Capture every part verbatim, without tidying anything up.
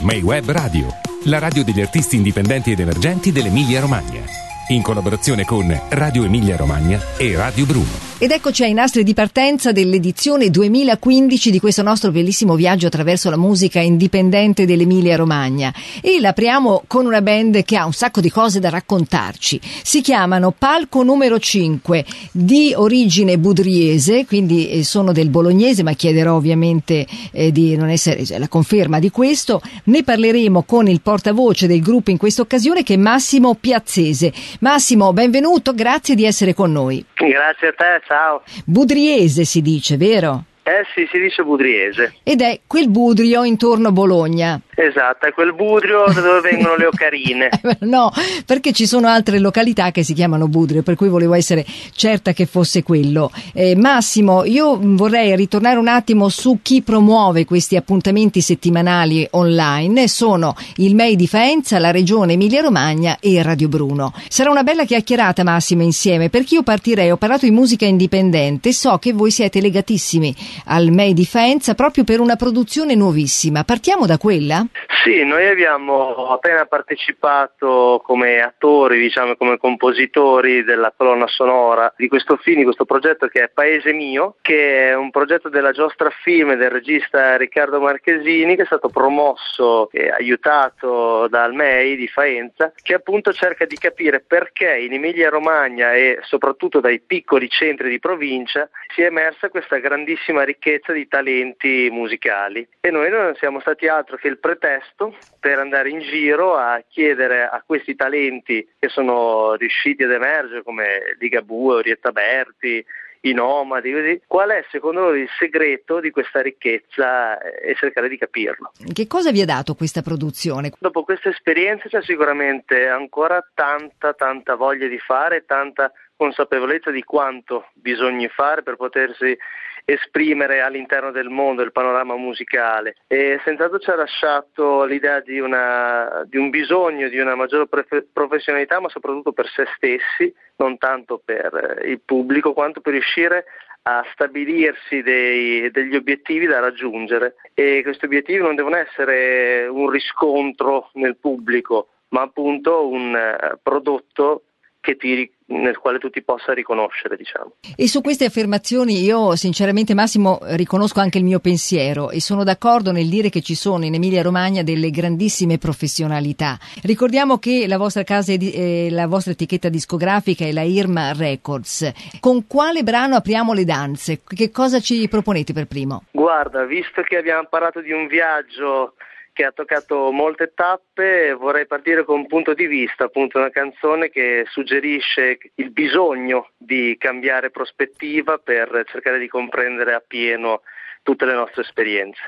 May Web Radio, la radio degli artisti indipendenti ed emergenti dell'Emilia Romagna, in collaborazione con Radio Emilia Romagna e Radio Bruno. Ed eccoci ai nastri di partenza dell'edizione duemilaquindici di questo nostro bellissimo viaggio attraverso la musica indipendente dell'Emilia Romagna, e l'apriamo con una band che ha un sacco di cose da raccontarci. Si chiamano Palco numero cinque, di origine budriese, quindi sono del bolognese, ma chiederò ovviamente eh, di non essere la conferma di questo. Ne parleremo con il portavoce del gruppo in questa occasione, che è Massimo Piazzese. Massimo, benvenuto, grazie di essere con noi. Grazie a te, ciao. Budriese si dice, vero? Eh sì, si dice budriese. Ed è quel Budrio intorno a Bologna. Esatto, è quel Budrio da dove vengono le ocarine. No, perché ci sono altre località che si chiamano Budrio, per cui volevo essere certa che fosse quello. Eh, Massimo, io vorrei ritornare un attimo su chi promuove questi appuntamenti settimanali online. Sono il M E I di Faenza, la Regione Emilia Romagna e Radio Bruno. Sarà una bella chiacchierata, Massimo, insieme, perché io partirei, ho parlato di musica indipendente, so che voi siete legatissimi al M E I di Faenza proprio per una produzione nuovissima. Partiamo da quella? Sì, noi abbiamo appena partecipato come attori, diciamo come compositori della colonna sonora di questo film, di questo progetto che è Paese Mio, che è un progetto della Giostra Film e del regista Riccardo Marchesini, che è stato promosso e aiutato dal M E I di Faenza, che appunto cerca di capire perché in Emilia Romagna e soprattutto dai piccoli centri di provincia si è emersa questa grandissima ricchezza di talenti musicali, e noi non siamo stati altro che il pretesto per andare in giro a chiedere a questi talenti che sono riusciti ad emergere, come Ligabue, Orietta Berti, i Nomadi, così, qual è secondo loro il segreto di questa ricchezza e cercare di capirlo. Che cosa vi ha dato questa produzione? Dopo questa esperienza c'è sicuramente ancora tanta tanta voglia di fare, tanta consapevolezza di quanto bisogna fare per potersi esprimere all'interno del mondo, del panorama musicale, e senz'altro ci ha lasciato l'idea di, una, di un bisogno di una maggiore prof- professionalità, ma soprattutto per se stessi, non tanto per il pubblico quanto per riuscire a stabilirsi dei, degli obiettivi da raggiungere, e questi obiettivi non devono essere un riscontro nel pubblico, ma appunto un uh, prodotto che ti, nel quale tu ti possa riconoscere, diciamo. E su queste affermazioni io sinceramente, Massimo, riconosco anche il mio pensiero e sono d'accordo nel dire che ci sono in Emilia Romagna delle grandissime professionalità. Ricordiamo che la vostra casa, eh, la vostra etichetta discografica è la Irma Records. Con quale brano apriamo le danze? Che cosa ci proponete per primo? Guarda, visto che abbiamo parlato di un viaggio che ha toccato molte tappe, vorrei partire con un punto di vista, appunto una canzone che suggerisce il bisogno di cambiare prospettiva per cercare di comprendere appieno tutte le nostre esperienze.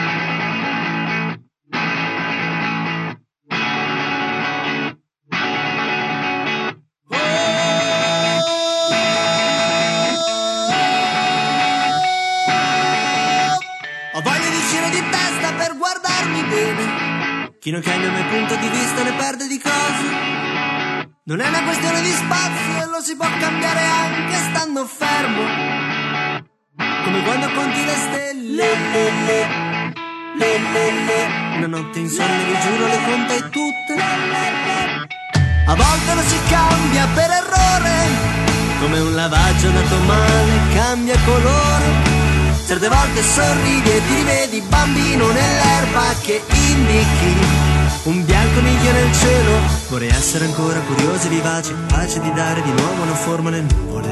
Ho voglia di uscire di testa per guardarmi bene. Chi non cambia il mio punto di vista ne perde di cose. Non è una questione di spazio e lo si può cambiare anche stando fermo. Come quando conti le stelle, le, le, le, le, le. Una notte insonne, vi giuro, le contai tutte. A volte lo si cambia per errore, come un lavaggio nato male cambia colore. Certe volte sorridi e ti rivedi bambino nell'erba che indichi un bianco miglio nel cielo. Vorrei essere ancora curioso e vivace, capace di dare di nuovo una forma alle nuvole.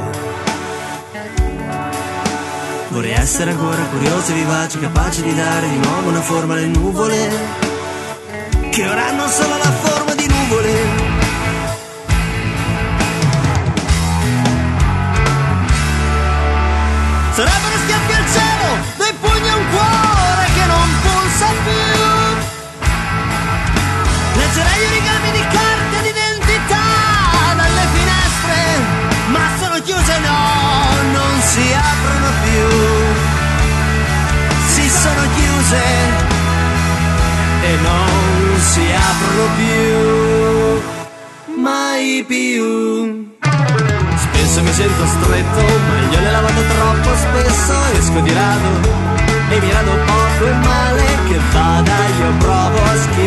Vorrei essere ancora curioso e vivace, capace di dare di nuovo una forma alle nuvole, che ora hanno solo la forma di nuvole. Sarebbero schiaffi al cielo, dei pugni a un cuore che non pulsa più. Leggerei i rigami di carte d'identità dalle finestre, ma sono chiuse, no, non si aprono più. Si sono chiuse e non si aprono più, mai più. Spesso mi sento stretto, ma io le lavando troppo spesso, esco di rado e mi rado poco e male che vada, io provo a schifare.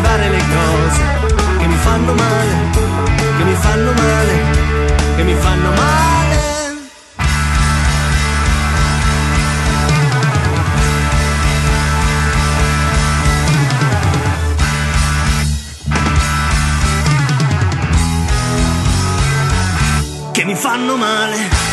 fanno male.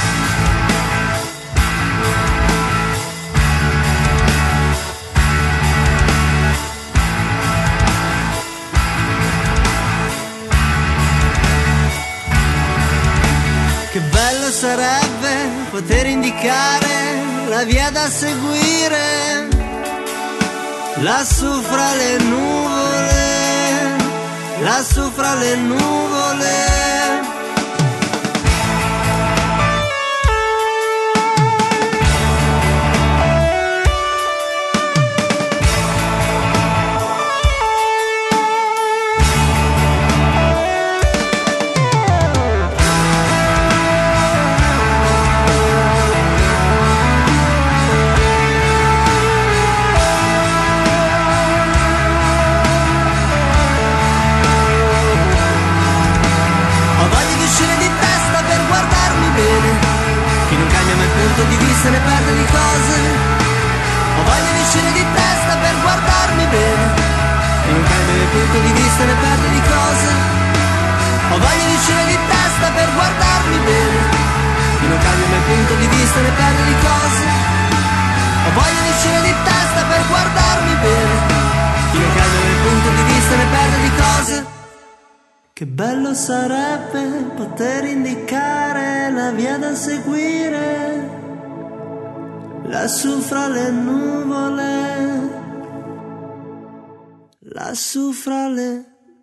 Che bello sarebbe poter indicare la via da seguire lassù fra le nuvole, lassù fra le nuvole. Di vista ne perde di cose. Ho voglia di uscire di testa per guardarmi bene e non cambia il punto di vista ne perde di cose. Ho voglia di uscire di testa per guardarmi bene e non cambia il punto di vista ne perde di cose. Ho voglia di uscire di testa per guardarmi bene e non cambia il punto di vista ne perde di cose. Che bello sarebbe poter indicare la via da seguire lassù fra le nuvole, lassù fra le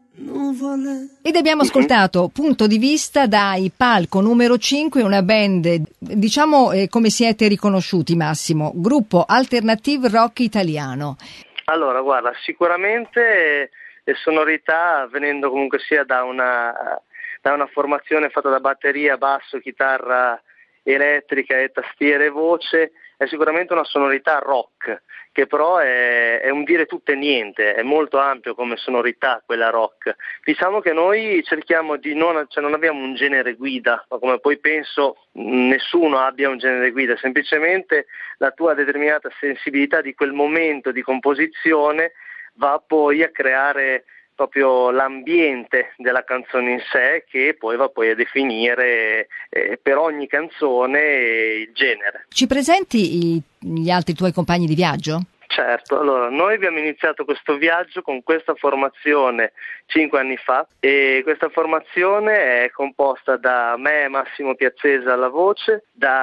nuvole. Ed abbiamo ascoltato Punto di Vista dai Palco numero cinque, una band, diciamo eh, come siete riconosciuti, Massimo, gruppo alternative rock italiano. Allora, guarda, sicuramente le sonorità, venendo comunque sia da una, da una formazione fatta da batteria, basso, chitarra elettrica e tastiere e voce, è sicuramente una sonorità rock, che però è, è un dire tutto e niente, è molto ampio come sonorità quella rock. Diciamo che noi cerchiamo di non, cioè non abbiamo un genere guida, ma come poi penso nessuno abbia un genere guida, semplicemente la tua determinata sensibilità di quel momento di composizione va poi a creare proprio l'ambiente della canzone in sé, che poi va poi a definire eh, per ogni canzone il genere. Ci presenti i, gli altri tuoi compagni di viaggio? Certo, allora noi abbiamo iniziato questo viaggio con questa formazione cinque anni fa e questa formazione è composta da me, Massimo Piazzesa alla voce,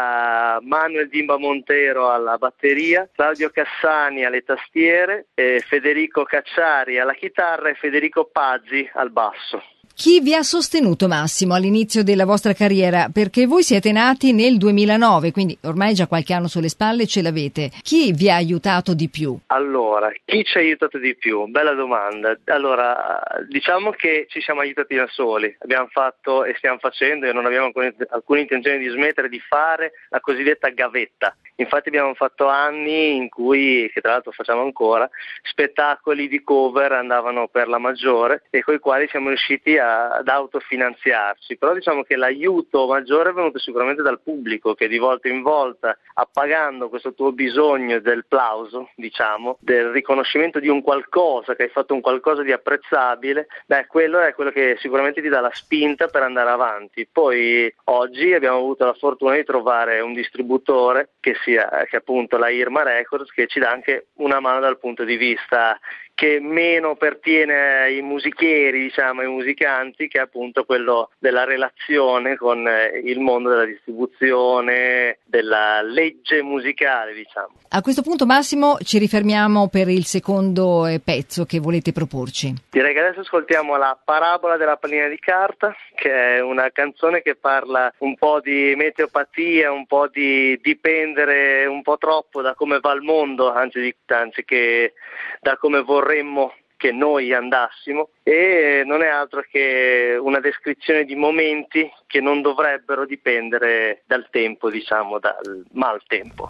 da Manuel Dimba Montero alla batteria, Claudio Cassani alle tastiere, e Federico Cacciari alla chitarra e Federico Pazzi al basso. Chi vi ha sostenuto, Massimo, all'inizio della vostra carriera? Perché voi siete nati nel duemilanove, quindi ormai già qualche anno sulle spalle ce l'avete. Chi vi ha aiutato di più? Allora, chi ci ha aiutato di più? Bella domanda. Allora, diciamo che ci siamo aiutati da soli. Abbiamo fatto e stiamo facendo e non abbiamo alcuna intenzione di smettere di fare la cosiddetta gavetta. Infatti abbiamo fatto anni in cui, che tra l'altro facciamo ancora, spettacoli di cover andavano per la maggiore e con i quali siamo riusciti a, ad autofinanziarci. Però diciamo che l'aiuto maggiore è venuto sicuramente dal pubblico, che di volta in volta, appagando questo tuo bisogno del plauso, diciamo, del riconoscimento di un qualcosa, che hai fatto un qualcosa di apprezzabile, beh, quello è quello che sicuramente ti dà la spinta per andare avanti. Poi oggi abbiamo avuto la fortuna di trovare un distributore che sia che appunto la Irma Records, che ci dà anche una mano dal punto di vista che meno pertiene ai musichieri, diciamo, ai musicanti, che è appunto quello della relazione con il mondo della distribuzione, della legge musicale, diciamo. A questo punto, Massimo, ci rifermiamo per il secondo pezzo che volete proporci. Direi che adesso ascoltiamo La parabola della pallina di carta, che è una canzone che parla un po' di meteopatia, un po' di dipendere un po' troppo da come va il mondo, anzi, anzi che da come vorremmo che noi andassimo, e non è altro che una descrizione di momenti che non dovrebbero dipendere dal tempo, diciamo, dal maltempo.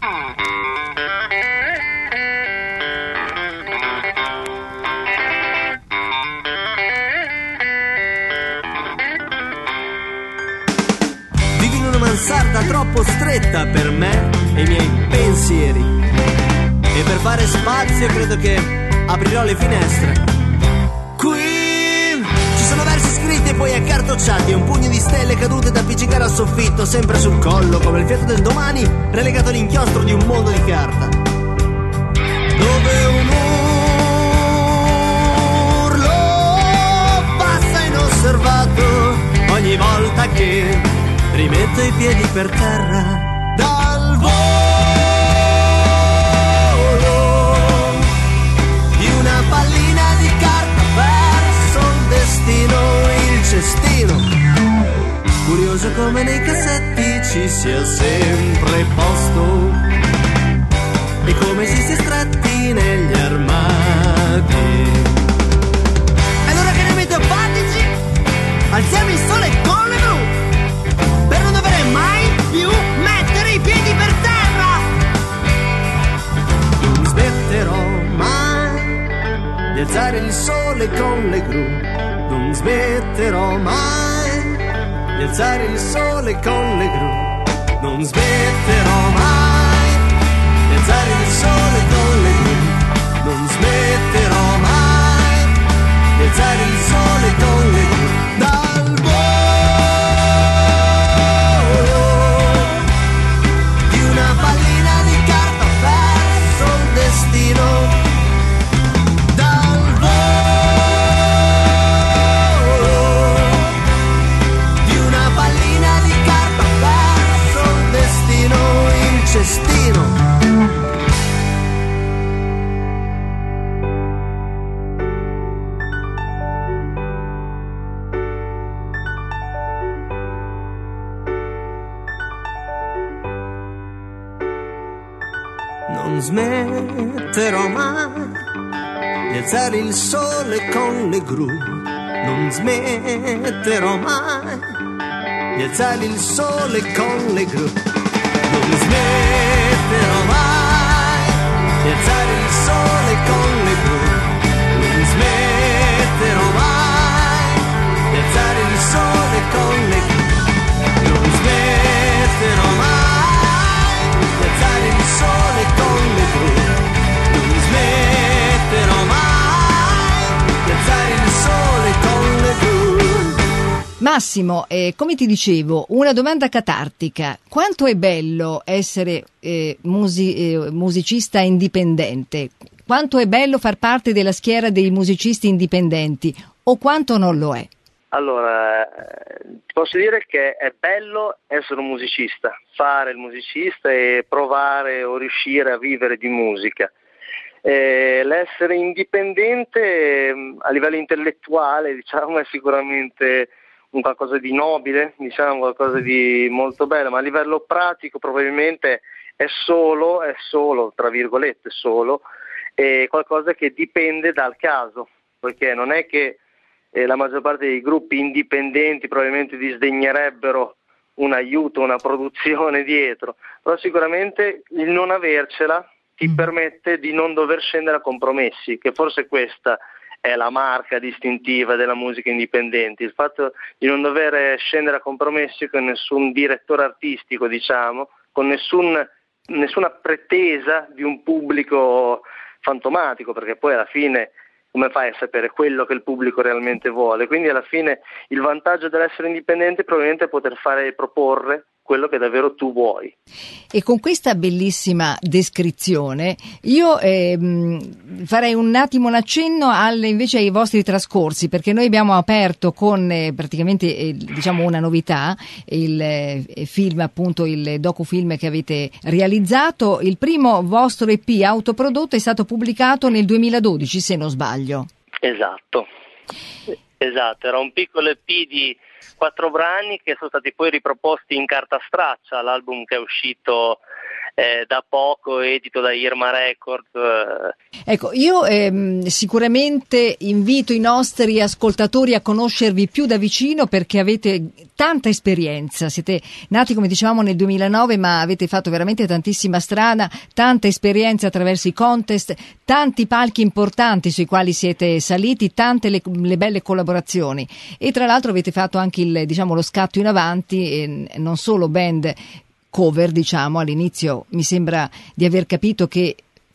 Vivi in una mansarda troppo stretta per me e i miei pensieri, e per fare spazio credo che aprirò le finestre. Qui ci sono versi scritti e poi accartocciati e un pugno di stelle cadute da appiccicare al soffitto, sempre sul collo come il fiato del domani, relegato all'inchiostro di un mondo di carta, dove un urlo passa inosservato ogni volta che rimetto i piedi per terra dal volo di una pallina di carta verso il destino, il cestino, curioso come nei cassetti ci sia sempre posto e come si sia stretti negli armadi. E allora che ne metto bandigi, alziamo il sole con le blu per non dover mai più mettere i piedi per terra. Non smetterò mai di alzare il sole con le gru, non smetterò mai di alzare il sole con le gru, non smetterò mai di alzare il sole con le gru, non smetterò mai di alzare il sole con le gru. Dal volo di una pallina di carta verso il destino, dal volo di una pallina di carta verso il destino, il cestino. Non smetterò mai di alzare il sole con le gru, non smetterò mai di alzare il sole con le gru, non smetterò mai di alzare il sole con le gru, non smetterò mai di alzare il sole con le gru, non smetterò mai di alzare il sole con le gru, non smetterò mai di alzare il sole con le gru. Massimo, eh, come ti dicevo, una domanda catartica: quanto è bello essere eh, musi- eh, musicista indipendente? Quanto è bello far parte della schiera dei musicisti indipendenti, o quanto non lo è? Allora, ti posso dire che è bello essere un musicista, fare il musicista e provare o riuscire a vivere di musica. Eh, l'essere indipendente a livello intellettuale, diciamo, è sicuramente un qualcosa di nobile, diciamo qualcosa di molto bello, ma a livello pratico probabilmente è solo, è solo, tra virgolette solo, è qualcosa che dipende dal caso, perché non è che eh, la maggior parte dei gruppi indipendenti probabilmente disdegnerebbero un aiuto, una produzione dietro, però sicuramente il non avercela ti permette di non dover scendere a compromessi, che forse questa è la marca distintiva della musica indipendente, il fatto di non dover scendere a compromessi con nessun direttore artistico, diciamo, con nessun, nessuna pretesa di un pubblico fantomatico, perché poi alla fine come fai a sapere quello che il pubblico realmente vuole? Quindi alla fine il vantaggio dell'essere indipendente probabilmente è poter fare e proporre quello che davvero tu vuoi. E con questa bellissima descrizione io eh, farei un attimo un accenno alle, invece ai vostri trascorsi, perché noi abbiamo aperto con eh, praticamente eh, diciamo una novità, il eh, film, appunto il docufilm che avete realizzato. Il primo vostro E P autoprodotto è stato pubblicato nel duemiladodici, se non sbaglio. Esatto, esatto, era un piccolo E P di quattro brani che sono stati poi riproposti in carta straccia, l'album che è uscito eh, da poco, edito da Irma Records. Eh. Ecco, io ehm, sicuramente invito i nostri ascoltatori a conoscervi più da vicino, perché avete tanta esperienza, siete nati come dicevamo nel duemilanove, ma avete fatto veramente tantissima strada, tanta esperienza attraverso i contest, tanti palchi importanti sui quali siete saliti, tante le, le belle collaborazioni, e tra l'altro avete fatto anche il, diciamo, lo scatto in avanti, e non solo band cover, diciamo. All'inizio mi sembra di aver capito che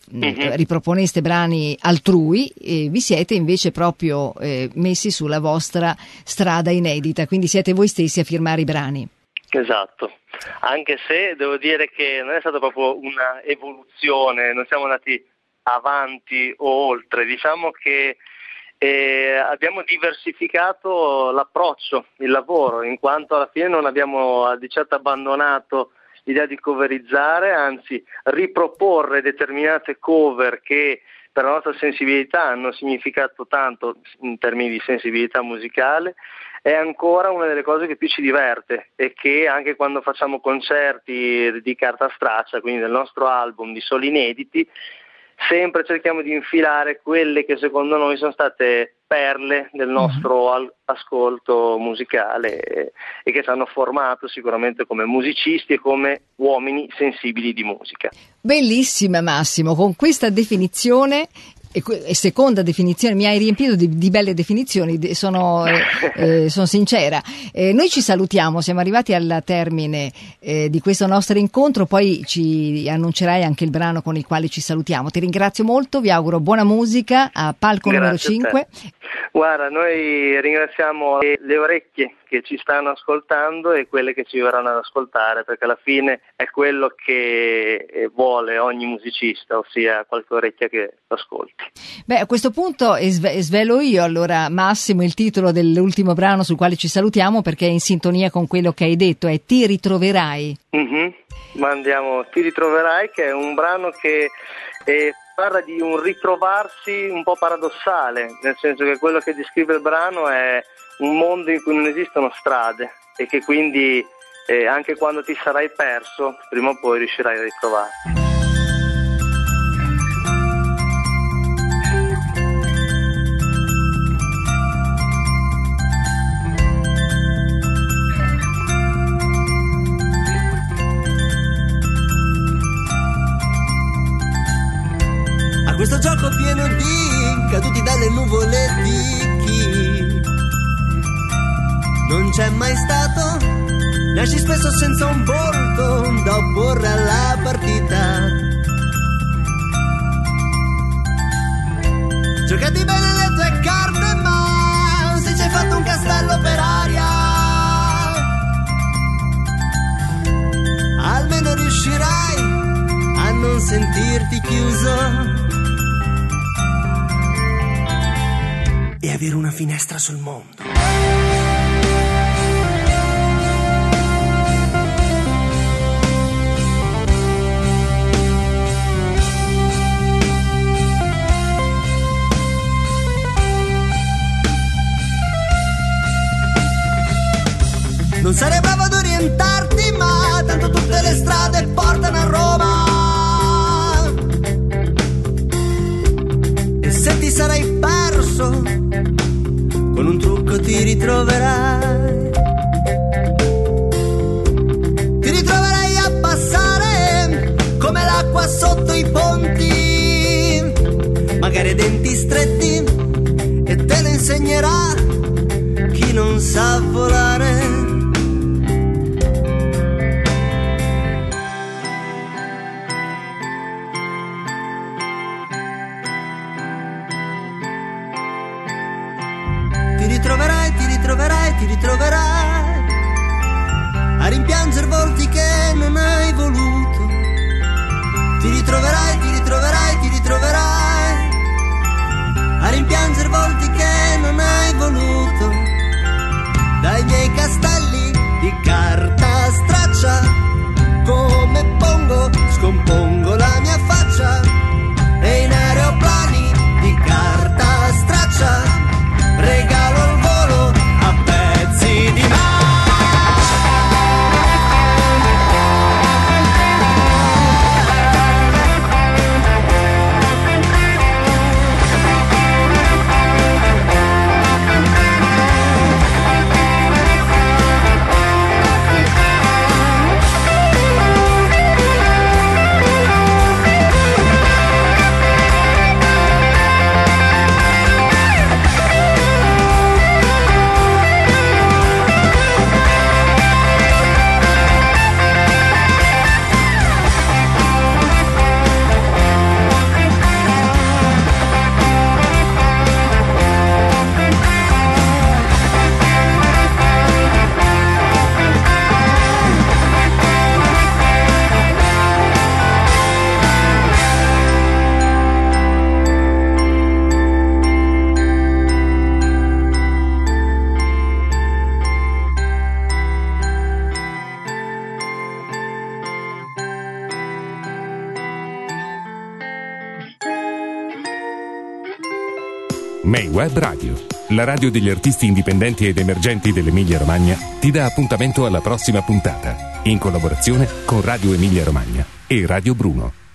mm-hmm. riproponeste brani altrui e vi siete invece proprio eh, messi sulla vostra strada inedita, quindi siete voi stessi a firmare i brani. Esatto, anche se devo dire che non è stata proprio una evoluzione, non siamo andati avanti o oltre, diciamo che eh, abbiamo diversificato l'approccio, il lavoro, in quanto alla fine non abbiamo di certo abbandonato l'idea di coverizzare, anzi riproporre determinate cover che per la nostra sensibilità hanno significato tanto in termini di sensibilità musicale, è ancora una delle cose che più ci diverte e che anche quando facciamo concerti di carta straccia, quindi del nostro album di soli inediti, sempre cerchiamo di infilare quelle che secondo noi sono state perle del nostro al- ascolto musicale e, e che ci hanno formato sicuramente come musicisti e come uomini sensibili di musica. Bellissima Massimo, con questa definizione e, e seconda definizione mi hai riempito di, di belle definizioni, sono, eh, eh, sono sincera. Eh, noi ci salutiamo, siamo arrivati al termine eh, di questo nostro incontro, poi ci annuncerai anche il brano con il quale ci salutiamo. Ti ringrazio molto, vi auguro buona musica a Palco Grazie numero cinque. Guarda, noi ringraziamo le orecchie che ci stanno ascoltando e quelle che ci verranno ad ascoltare, perché alla fine è quello che vuole ogni musicista, ossia qualche orecchia che ascolti. Beh, a questo punto svelo io allora, Massimo, il titolo dell'ultimo brano sul quale ci salutiamo, perché è in sintonia con quello che hai detto, è Ti ritroverai. Mm-hmm. Ma andiamo, Ti ritroverai, che è un brano che eh, parla di un ritrovarsi un po' paradossale, nel senso che quello che descrive il brano è un mondo in cui non esistono strade e che quindi eh, anche quando ti sarai perso, prima o poi riuscirai a ritrovarti. Questo gioco pieno di caduti dalle nuvole di chi non c'è mai stato, nasci spesso senza un volto da opporre alla partita. Giocati bene le tue carte, ma se ci hai fatto un castello per aria, almeno riuscirai a non sentirti chiuso e avere una finestra sul mondo. Non sarei bravo ad orientarti, ma tanto tutte le strade portano a Roma. E se ti sarai perso, con un trucco ti ritroverai. Ti ritroverai a passare come l'acqua sotto i ponti, magari a denti stretti, e te lo insegnerà chi non sa volare. Ti ritroverai, ti ritroverai, ti ritroverai a rimpiangere volti che non hai voluto. Ti ritroverai, ti ritroverai, ti ritroverai a rimpiangere volti che non hai voluto. Dai miei castelli di carta straccia, come pongo, scompongo la mia faccia, e in aeroplani di carta straccia regalo il volo a pezzi di mare. May Web Radio, la radio degli artisti indipendenti ed emergenti dell'Emilia Romagna, ti dà appuntamento alla prossima puntata, in collaborazione con Radio Emilia Romagna e Radio Bruno.